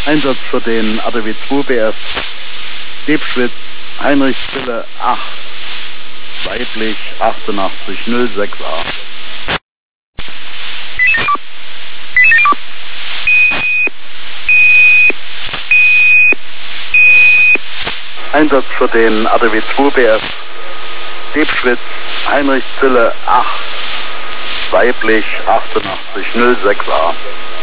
Einsatz für den ADW 2 BF. Diebschwitz, Heinrich Zille 8, weiblich 8806A. Einsatz für den ADW 2 BF. Diebschwitz, Heinrich Zille 8, weiblich 8806A.